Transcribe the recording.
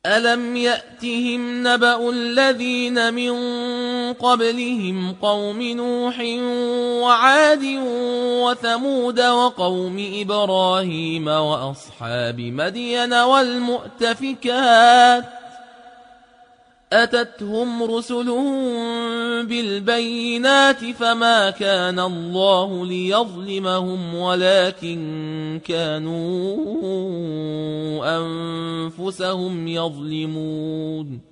ألم يأتهم نبأ الذين من قبلهم قوم نوح وعاد وثمود وقوم إبراهيم وأصحاب مدين والمؤتفكات أتتهم رسلهم بالبينات فما كان الله ليظلمهم ولكن كانوا أنفسهم يظلمون